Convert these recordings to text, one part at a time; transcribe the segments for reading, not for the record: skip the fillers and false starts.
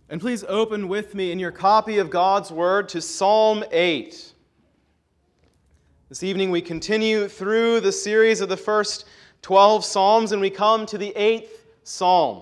And please open with me in your copy of God's Word to Psalm 8. This evening we continue through the series of the first 12 Psalms, and we come to the 8th Psalm.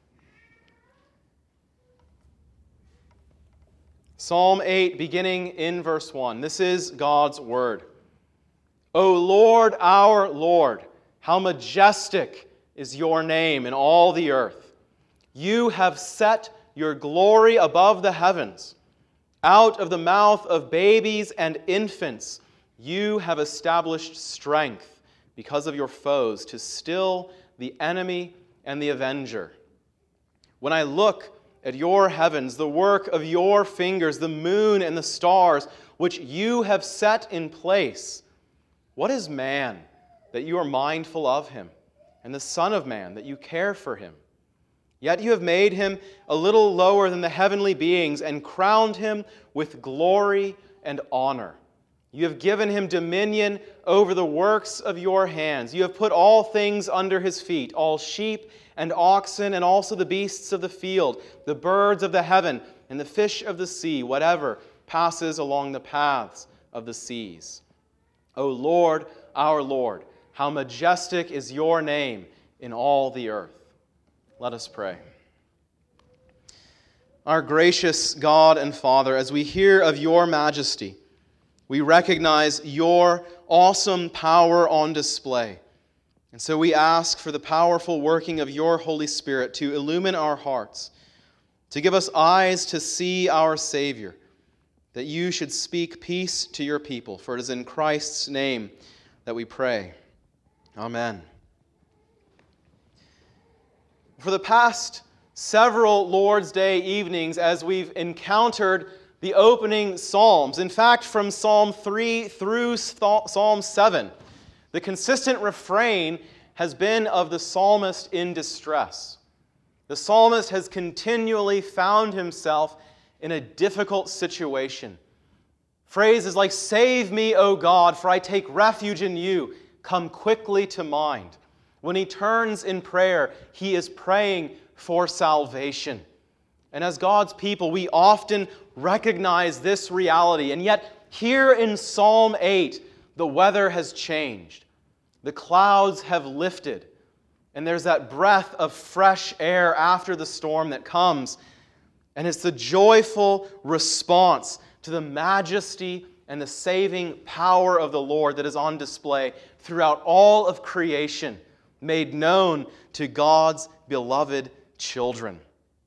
Psalm 8, beginning in verse 1. This is God's Word. O Lord, our Lord, how majestic is your name in all the earth. You have set your glory above the heavens. Out of the mouth of babies and infants, you have established strength because of your foes to still the enemy and the avenger. When I look at your heavens, the work of your fingers, the moon and the stars, which you have set in place, what is man that you are mindful of him, and the Son of Man that you care for him? Yet you have made him a little lower than the heavenly beings and crowned him with glory and honor. You have given him dominion over the works of your hands. You have put all things under his feet, all sheep and oxen, and also the beasts of the field, the birds of the heaven, and the fish of the sea, whatever passes along the paths of the seas. O Lord, our Lord, how majestic is your name in all the earth. Let us pray. Our gracious God and Father, as we hear of your majesty, we recognize your awesome power on display. And so we ask for the powerful working of your Holy Spirit to illumine our hearts, to give us eyes to see our Savior, that you should speak peace to your people. For it is in Christ's name that we pray. Amen. For the past several Lord's Day evenings, as we've encountered the opening Psalms, in fact, from Psalm 3 through Psalm 7, the consistent refrain has been of the psalmist in distress. The psalmist has continually found himself in a difficult situation. Phrases like, "Save me, O God, for I take refuge in you," come quickly to mind. When he turns in prayer, he is praying for salvation. And as God's people, we often recognize this reality. And yet, here in Psalm 8, the weather has changed. The clouds have lifted. And there's that breath of fresh air after the storm that comes. And it's the joyful response to the majesty and the saving power of the Lord that is on display throughout all of creation, made known to God's beloved children.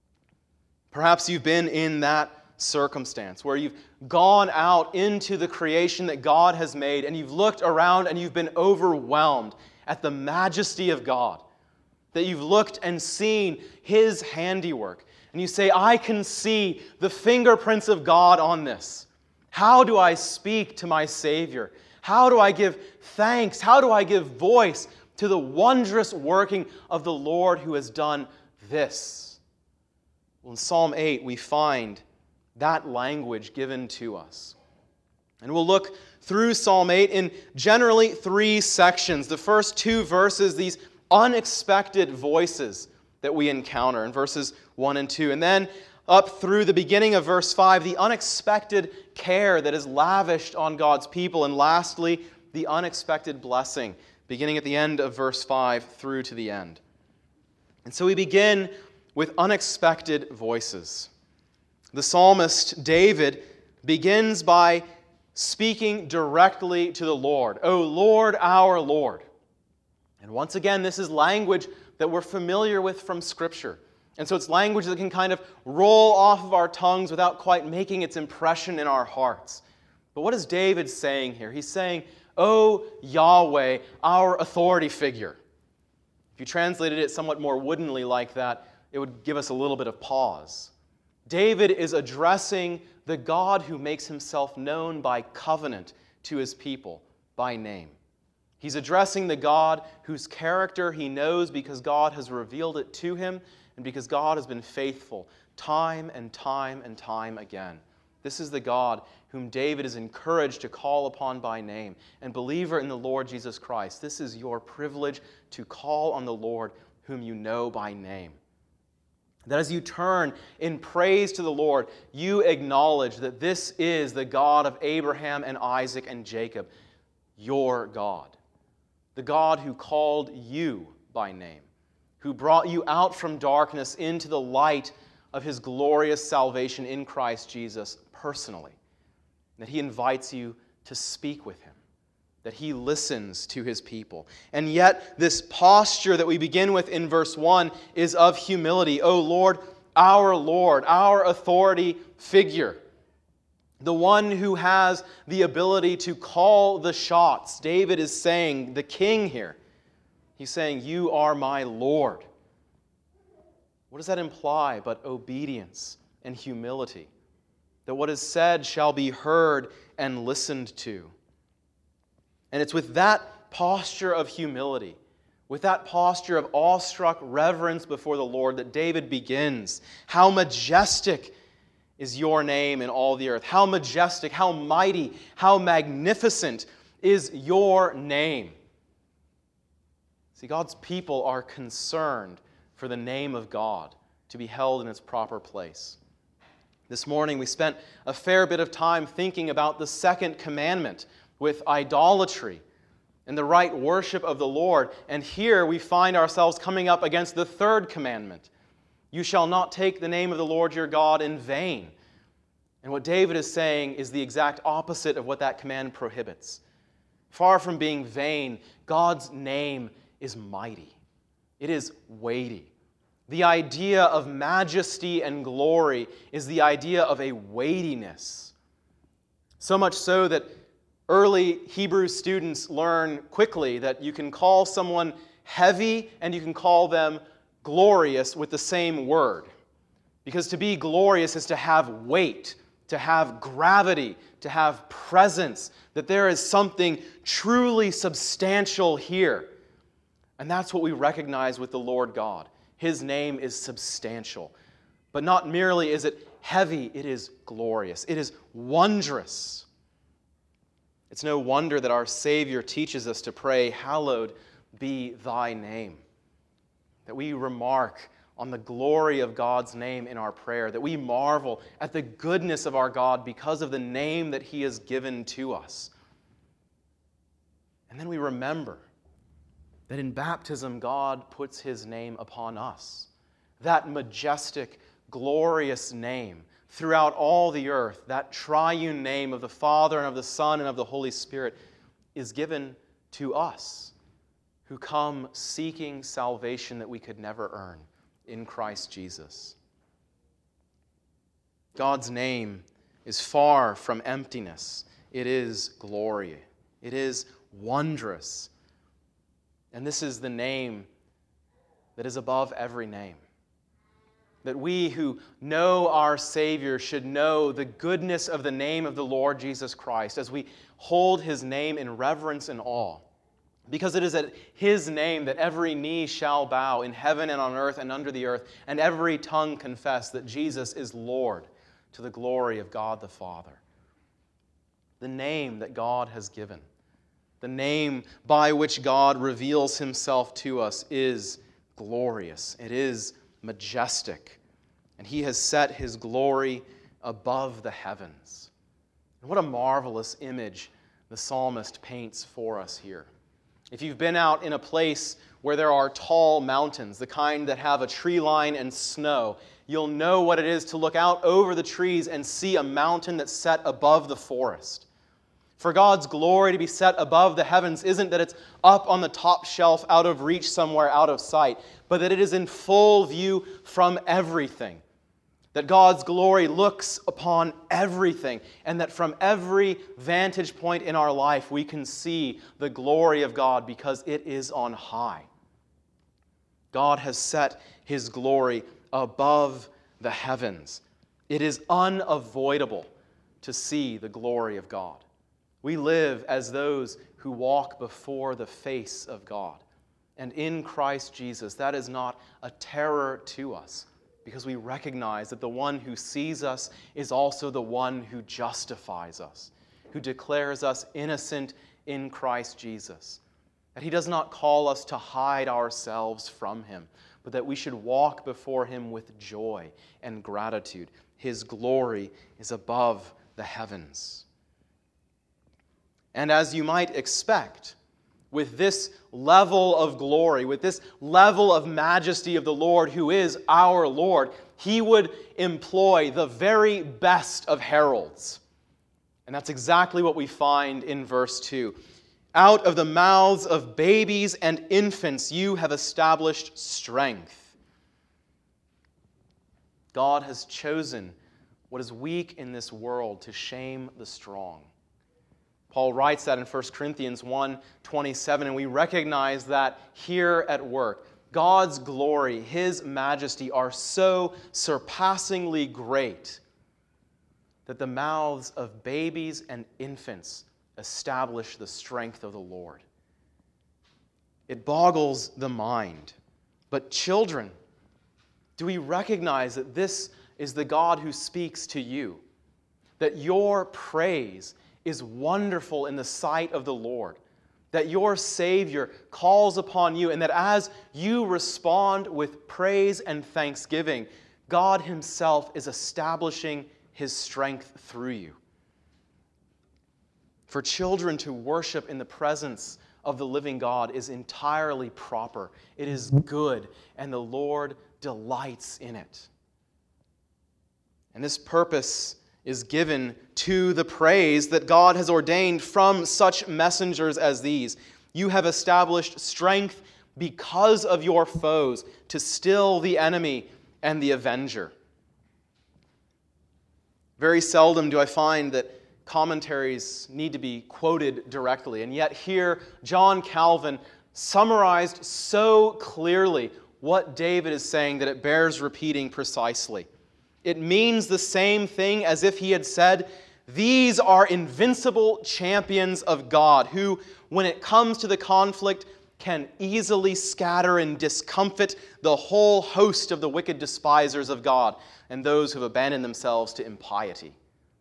Perhaps you've been in that circumstance where you've gone out into the creation that God has made and you've looked around and you've been overwhelmed at the majesty of God. That you've looked and seen His handiwork. And you say, I can see the fingerprints of God on this. How do I speak to my Savior? How do I give thanks? How do I give voice to the wondrous working of the Lord who has done this? Well, in Psalm 8, we find that language given to us. And we'll look through Psalm 8 in generally 3 sections. The first 2 verses, these unexpected voices that we encounter in verses 1 and 2. And then up through the beginning of verse 5, the unexpected care that is lavished on God's people. And lastly, the unexpected blessing, beginning at the end of verse 5 through to the end. And so we begin with unexpected voices. The psalmist David begins by speaking directly to the Lord. O Lord, our Lord. And once again, this is language that we're familiar with from Scripture. And so it's language that can kind of roll off of our tongues without quite making its impression in our hearts. But what is David saying here? He's saying, O Yahweh, our authority figure. If you translated it somewhat more woodenly like that, it would give us a little bit of pause. David is addressing the God who makes himself known by covenant to his people, by name. He's addressing the God whose character he knows because God has revealed it to him and because God has been faithful time and time and time again. This is the God whom David is encouraged to call upon by name. And believer in the Lord Jesus Christ, this is your privilege to call on the Lord whom you know by name. That as you turn in praise to the Lord, you acknowledge that this is the God of Abraham and Isaac and Jacob, your God. The God who called you by name, who brought you out from darkness into the light of His glorious salvation in Christ Jesus personally. That He invites you to speak with Him, that He listens to His people. And yet, this posture that we begin with in verse 1 is of humility. O Lord, our authority figure, the one who has the ability to call the shots. David is saying, the king here, he's saying, you are my Lord. What does that imply but obedience and humility? That what is said shall be heard and listened to. And it's with that posture of humility, with that posture of awestruck reverence before the Lord that David begins. How majestic is your name in all the earth. How majestic, how mighty, how magnificent is your name. See, God's people are concerned for the name of God to be held in its proper place. This morning we spent a fair bit of time thinking about the second commandment with idolatry and the right worship of the Lord. And here we find ourselves coming up against the third commandment. You shall not take the name of the Lord your God in vain. And what David is saying is the exact opposite of what that command prohibits. Far from being vain, God's name is mighty. It is weighty. The idea of majesty and glory is the idea of a weightiness. So much so that early Hebrew students learn quickly that you can call someone heavy and you can call them glorious with the same word. Because to be glorious is to have weight, to have gravity, to have presence, that there is something truly substantial here. And that's what we recognize with the Lord God. His name is substantial. But not merely is it heavy, it is glorious. It is wondrous. It's no wonder that our Savior teaches us to pray, hallowed be thy name. That we remark on the glory of God's name in our prayer, that we marvel at the goodness of our God because of the name that He has given to us. And then we remember that in baptism, God puts His name upon us. That majestic, glorious name throughout all the earth, that triune name of the Father and of the Son and of the Holy Spirit is given to us who come seeking salvation that we could never earn in Christ Jesus. God's name is far from emptiness. It is glory. It is wondrous. And this is the name that is above every name. That we who know our Savior should know the goodness of the name of the Lord Jesus Christ as we hold His name in reverence and awe. Because it is at His name that every knee shall bow in heaven and on earth and under the earth, and every tongue confess that Jesus is Lord to the glory of God the Father. The name that God has given, the name by which God reveals Himself to us is glorious. It is majestic. And He has set His glory above the heavens. And what a marvelous image the psalmist paints for us here. If you've been out in a place where there are tall mountains, the kind that have a tree line and snow, you'll know what it is to look out over the trees and see a mountain that's set above the forest. For God's glory to be set above the heavens isn't that it's up on the top shelf out of reach somewhere out of sight, but that it is in full view from everything. That God's glory looks upon everything, and that from every vantage point in our life we can see the glory of God because it is on high. God has set His glory above the heavens. It is unavoidable to see the glory of God. We live as those who walk before the face of God. And in Christ Jesus, that is not a terror to us, because we recognize that the one who sees us is also the one who justifies us, who declares us innocent in Christ Jesus. That He does not call us to hide ourselves from Him, but that we should walk before him with joy and gratitude. His glory is above the heavens. And as you might expect, with this level of glory, with this level of majesty of the Lord, who is our Lord, he would employ the very best of heralds. And that's exactly what we find in verse 2. Out of the mouths of babies and infants you have established strength. God has chosen what is weak in this world to shame the strong. Paul writes that in 1 Corinthians 1:27, and we recognize that here at work. God's glory, his majesty are so surpassingly great that the mouths of babies and infants establish the strength of the Lord. It boggles the mind. But children, do we recognize that this is the God who speaks to you? That your praise is wonderful in the sight of the Lord? That your Savior calls upon you, and that as you respond with praise and thanksgiving, God himself is establishing his strength through you. For children to worship in the presence of the living God is entirely proper. It is good, and the Lord delights in it. And this purpose is given to the praise that God has ordained from such messengers as these. You have established strength because of your foes to still the enemy and the avenger. Very seldom do I find that commentaries need to be quoted directly, and yet here John Calvin summarized so clearly what David is saying that it bears repeating precisely. It means the same thing as if he had said, these are invincible champions of God who, when it comes to the conflict, can easily scatter and discomfit the whole host of the wicked despisers of God and those who have abandoned themselves to impiety.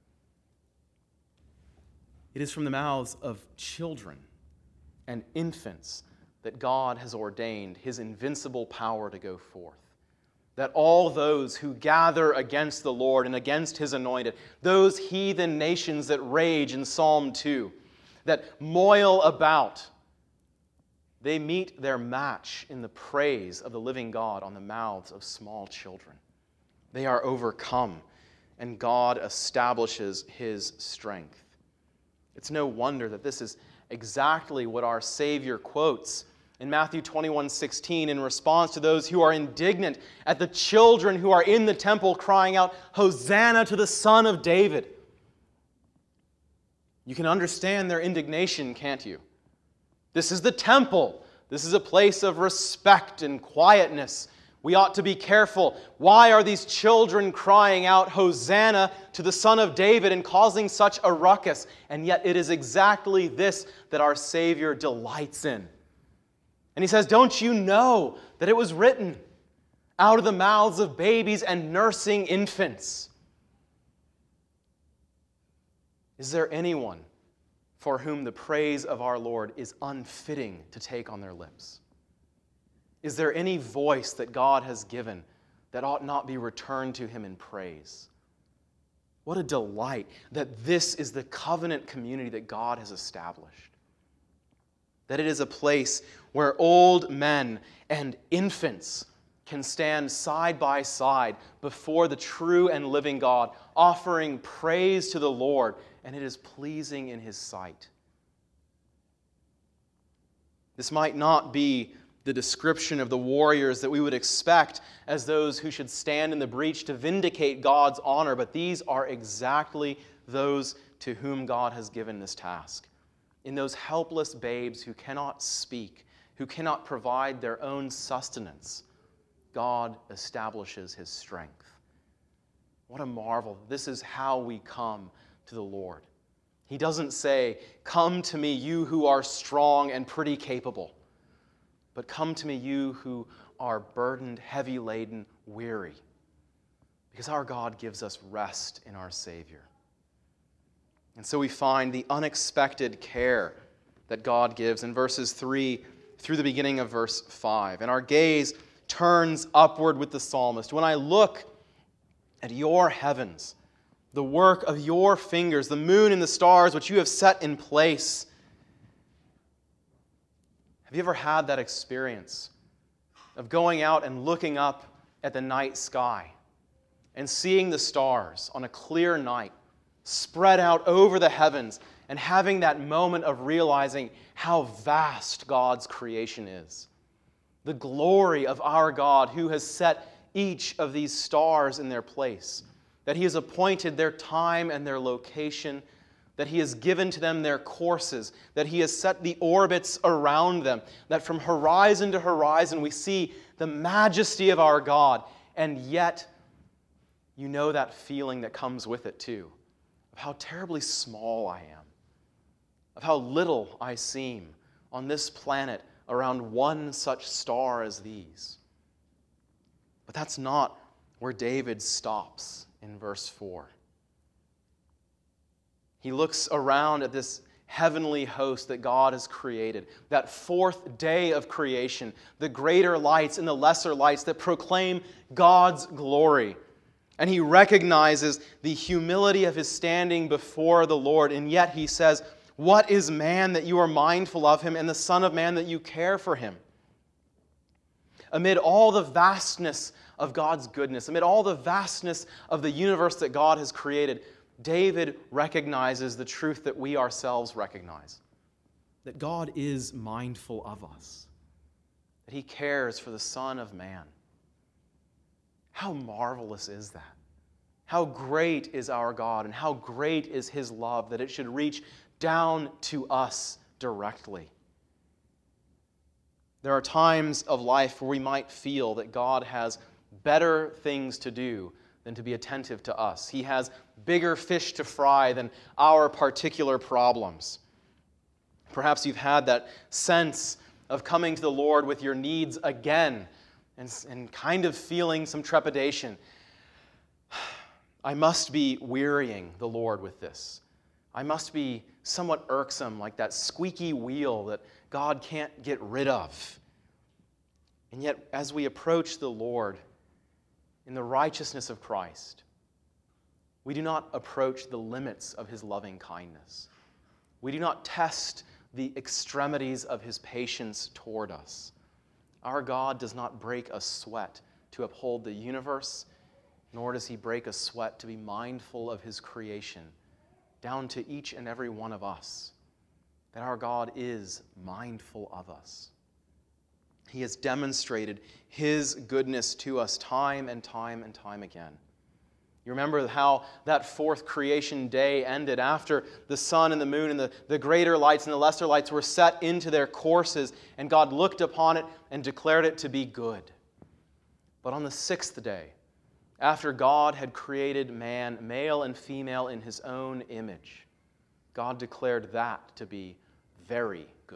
It is from the mouths of children and infants that God has ordained his invincible power to go forth. That all those who gather against the Lord and against his anointed, those heathen nations that rage in Psalm 2, that moil about, they meet their match in the praise of the living God on the mouths of small children. They are overcome, and God establishes his strength. It's no wonder that this is exactly what our Savior quotes in Matthew 21:16, in response to those who are indignant at the children who are in the temple crying out, Hosanna to the Son of David. You can understand their indignation, can't you? This is the temple. This is a place of respect and quietness. We ought to be careful. Why are these children crying out, Hosanna to the Son of David, and causing such a ruckus? And yet it is exactly this that our Savior delights in. And he says, don't you know that it was written out of the mouths of babies and nursing infants? Is there anyone for whom the praise of our Lord is unfitting to take on their lips? Is there any voice that God has given that ought not be returned to him in praise? What a delight that this is the covenant community that God has established. That it is a place where old men and infants can stand side by side before the true and living God, offering praise to the Lord, and it is pleasing in his sight. This might not be the description of the warriors that we would expect as those who should stand in the breach to vindicate God's honor, but these are exactly those to whom God has given this task. In those helpless babes who cannot speak, who cannot provide their own sustenance, God establishes his strength. What a marvel. This is how we come to the Lord. He doesn't say, come to me, you who are strong and pretty capable, but come to me, you who are burdened, heavy laden, weary, because our God gives us rest in our Savior. And so we find the unexpected care that God gives in verses 3 through the beginning of verse 5. And our gaze turns upward with the psalmist. When I look at your heavens, the work of your fingers, the moon and the stars which you have set in place. Have you ever had that experience of going out and looking up at the night sky and seeing the stars on a clear night spread out over the heavens and having that moment of realizing how vast God's creation is? The glory of our God who has set each of these stars in their place, that He has appointed their time and their location, that He has given to them their courses, that He has set the orbits around them, that from horizon to horizon we see the majesty of our God, and yet you know that feeling that comes with it too, of how terribly small I am, of how little I seem on this planet around one such star as these. But that's not where David stops in verse 4. He looks around at this heavenly host that God has created, that fourth day of creation, the greater lights and the lesser lights that proclaim God's glory. And he recognizes the humility of his standing before the Lord, and yet he says, "What is man that you are mindful of him, and the Son of Man that you care for him?" Amid all the vastness of God's goodness, amid all the vastness of the universe that God has created, David recognizes the truth that we ourselves recognize, that God is mindful of us, that He cares for the Son of Man. How marvelous is that? How great is our God, and how great is His love that it should reach down to us directly. There are times of life where we might feel that God has better things to do than to be attentive to us. He has bigger fish to fry than our particular problems. Perhaps you've had that sense of coming to the Lord with your needs again and kind of feeling some trepidation. I must be wearying the Lord with this. I must be somewhat irksome, like that squeaky wheel that God can't get rid of. And yet, as we approach the Lord in the righteousness of Christ, we do not approach the limits of His loving kindness. We do not test the extremities of His patience toward us. Our God does not break a sweat to uphold the universe, nor does He break a sweat to be mindful of His creation, down to each and every one of us, that our God is mindful of us. He has demonstrated His goodness to us time and time and time again. You remember how that fourth creation day ended after the sun and the moon and the greater lights and the lesser lights were set into their courses, and God looked upon it and declared it to be good. But on the sixth day, after God had created man, male and female, in His own image, God declared that to be very good.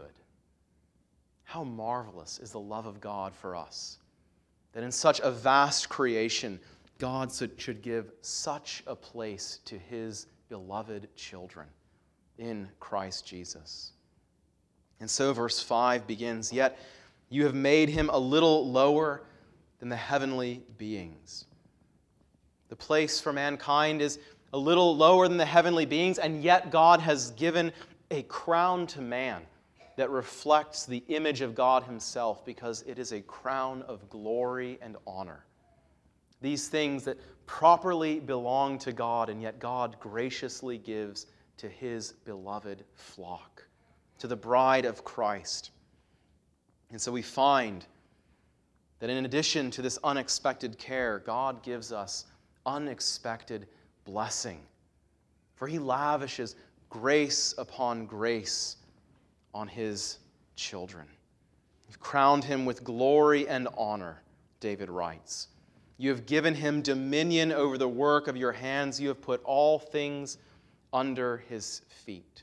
How marvelous is the love of God for us, that in such a vast creation, God should give such a place to His beloved children in Christ Jesus. And so verse 5 begins, "Yet you have made Him a little lower than the heavenly beings." The place for mankind is a little lower than the heavenly beings, and yet God has given a crown to man that reflects the image of God Himself, because it is a crown of glory and honor. These things that properly belong to God, and yet God graciously gives to His beloved flock, to the bride of Christ. And so we find that in addition to this unexpected care, God gives us unexpected blessing. For He lavishes grace upon grace on His children. You've crowned Him with glory and honor, David writes. You have given Him dominion over the work of your hands. You have put all things under His feet.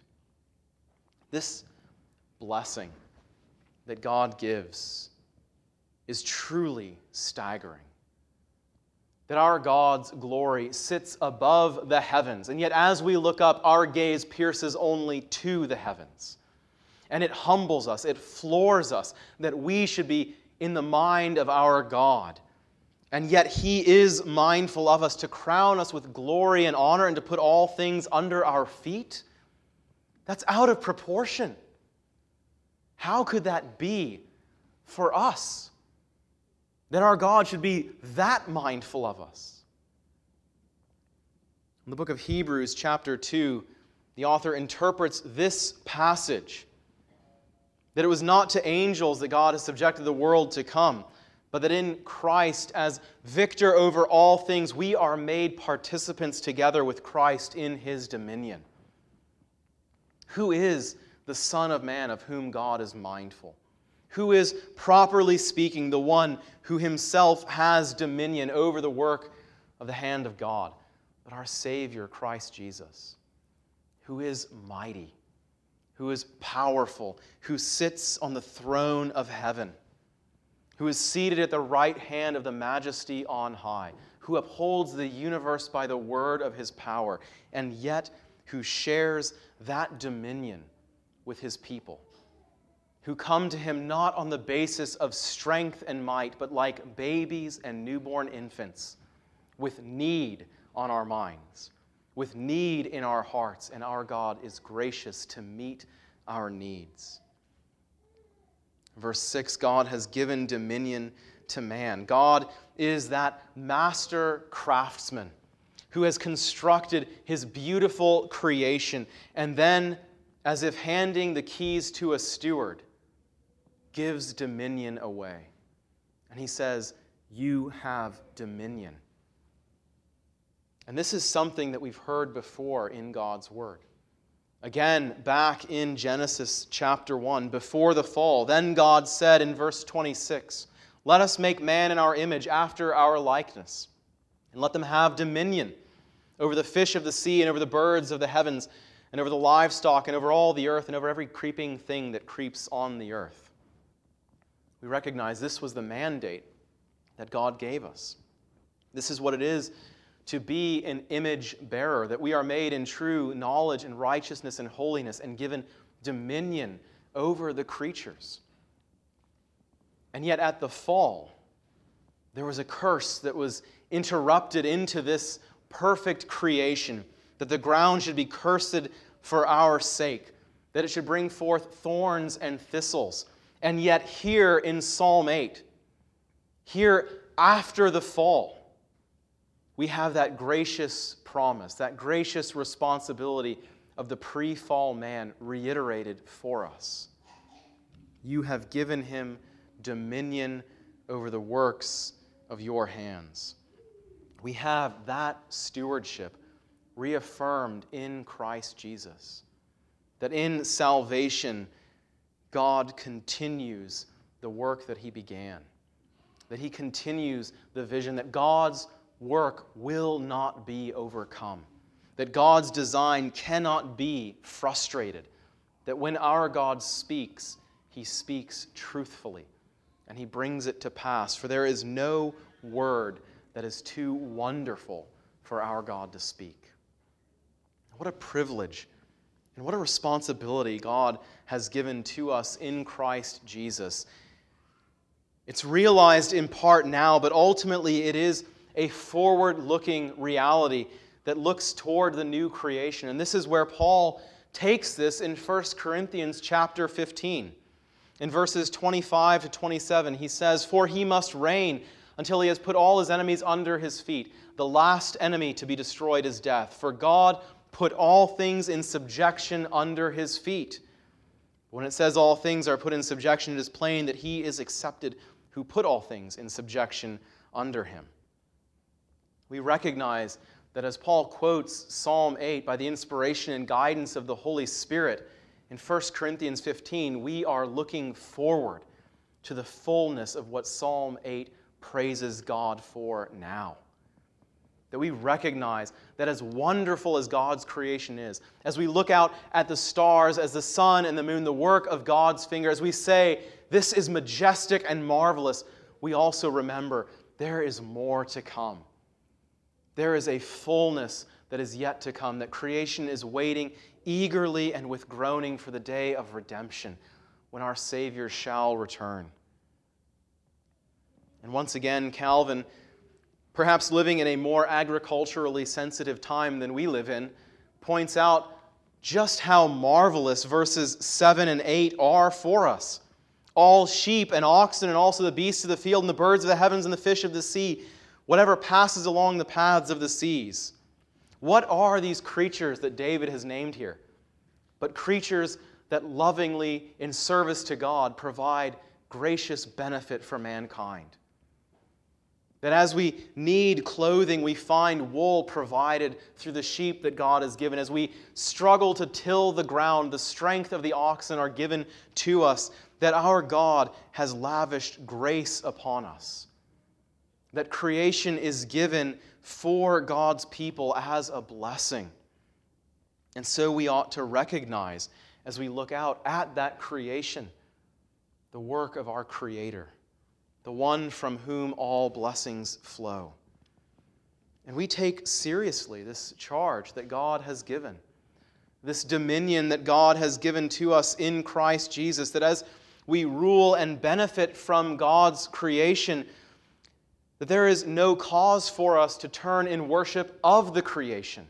This blessing that God gives is truly staggering. That our God's glory sits above the heavens, and yet as we look up, our gaze pierces only to the heavens. And it humbles us, it floors us, that we should be in the mind of our God. And yet He is mindful of us to crown us with glory and honor and to put all things under our feet. That's out of proportion. How could that be for us? That our God should be that mindful of us. In the book of Hebrews, chapter 2, the author interprets this passage that it was not to angels that God has subjected the world to come, but that in Christ, as victor over all things, we are made participants together with Christ in His dominion. Who is the Son of Man of whom God is mindful? Who is, properly speaking, the one who Himself has dominion over the work of the hand of God? But our Savior, Christ Jesus, who is mighty, who is powerful, who sits on the throne of heaven, who is seated at the right hand of the Majesty on high, who upholds the universe by the word of His power, and yet who shares that dominion with His people, who come to Him not on the basis of strength and might, but like babies and newborn infants, with need on our minds, with need in our hearts, and our God is gracious to meet our needs. Verse 6, God has given dominion to man. God is that master craftsman who has constructed His beautiful creation and then, as if handing the keys to a steward, gives dominion away. And He says, "You have dominion." And this is something that we've heard before in God's Word. Again, back in Genesis chapter 1, before the fall, then God said in verse 26, "Let us make man in our image, after our likeness, and let them have dominion over the fish of the sea, and over the birds of the heavens, and over the livestock, and over all the earth, and over every creeping thing that creeps on the earth." We recognize this was the mandate that God gave us. This is what it is to be an image bearer, that we are made in true knowledge and righteousness and holiness and given dominion over the creatures. And yet at the fall, there was a curse that was interrupted into this perfect creation, that the ground should be cursed for our sake, that it should bring forth thorns and thistles. And yet here in Psalm 8, here after the fall, we have that gracious promise, that gracious responsibility of the pre-fall man reiterated for us. You have given him dominion over the works of your hands. We have that stewardship reaffirmed in Christ Jesus, that in salvation, God continues the work that He began, that He continues the vision that God's work will not be overcome, that God's design cannot be frustrated, that when our God speaks, He speaks truthfully, and He brings it to pass. For there is no word that is too wonderful for our God to speak. What a privilege and what a responsibility God has given to us in Christ Jesus. It's realized in part now, but ultimately it is a forward-looking reality that looks toward the new creation. And this is where Paul takes this in 1 Corinthians chapter 15. In verses 25 to 27, he says, "For He must reign until He has put all His enemies under His feet. The last enemy to be destroyed is death. For God put all things in subjection under His feet." When it says all things are put in subjection, it is plain that He is accepted who put all things in subjection under Him. We recognize that as Paul quotes Psalm 8 by the inspiration and guidance of the Holy Spirit, in 1 Corinthians 15, we are looking forward to the fullness of what Psalm 8 praises God for now. That we recognize that as wonderful as God's creation is, as we look out at the stars, as the sun and the moon, the work of God's finger, as we say, this is majestic and marvelous, we also remember there is more to come. There is a fullness that is yet to come, that creation is waiting eagerly and with groaning for the day of redemption, when our Savior shall return. And once again, Calvin, perhaps living in a more agriculturally sensitive time than we live in, points out just how marvelous verses 7 and 8 are for us. All sheep and oxen and also the beasts of the field and the birds of the heavens and the fish of the sea, whatever passes along the paths of the seas. What are these creatures that David has named here? But creatures that lovingly, in service to God, provide gracious benefit for mankind. That as we need clothing, we find wool provided through the sheep that God has given. As we struggle to till the ground, the strength of the oxen are given to us. That our God has lavished grace upon us. That creation is given for God's people as a blessing. And so we ought to recognize, as we look out at that creation, the work of our Creator, the one from whom all blessings flow. And we take seriously this charge that God has given, this dominion that God has given to us in Christ Jesus, that as we rule and benefit from God's creation, that there is no cause for us to turn in worship of the creation,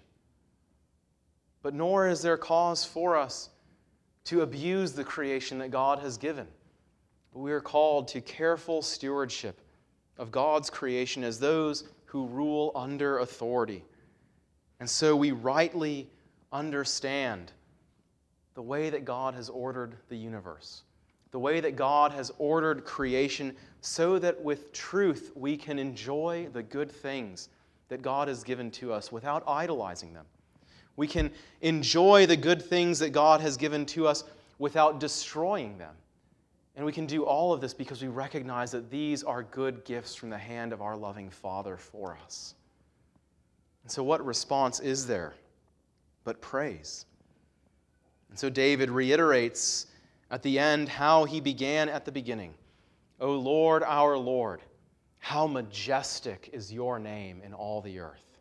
but nor is there cause for us to abuse the creation that God has given. But we are called to careful stewardship of God's creation as those who rule under authority. And so we rightly understand the way that God has ordered the universe, the way that God has ordered creation, so that with truth we can enjoy the good things that God has given to us without idolizing them. We can enjoy the good things that God has given to us without destroying them. And we can do all of this because we recognize that these are good gifts from the hand of our loving Father for us. And so what response is there but praise? And so David reiterates at the end how he began at the beginning. O Lord, our Lord, how majestic is your name in all the earth.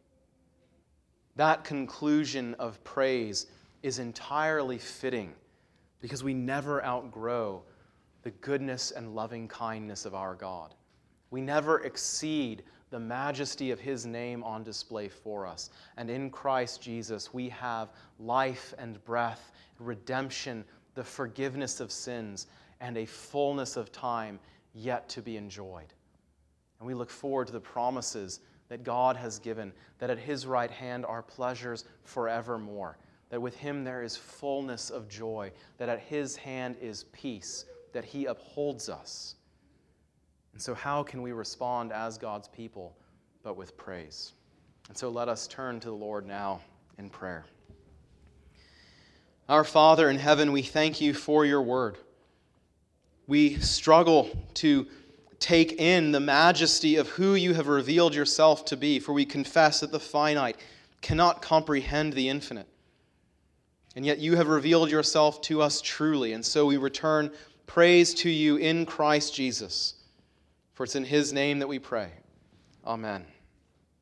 That conclusion of praise is entirely fitting because we never outgrow the goodness and loving kindness of our God. We never exceed the majesty of His name on display for us. And in Christ Jesus, we have life and breath, redemption, the forgiveness of sins, and a fullness of time yet to be enjoyed. And we look forward to the promises that God has given, that at His right hand are pleasures forevermore, that with Him there is fullness of joy, that at His hand is peace, that He upholds us. And so how can we respond as God's people but with praise? And so let us turn to the Lord now in prayer. Our Father in heaven, we thank You for Your word. We struggle to take in the majesty of who You have revealed Yourself to be, for we confess that the finite cannot comprehend the infinite. And yet You have revealed Yourself to us truly, and so we return praise to You in Christ Jesus. For it's in His name that we pray. Amen.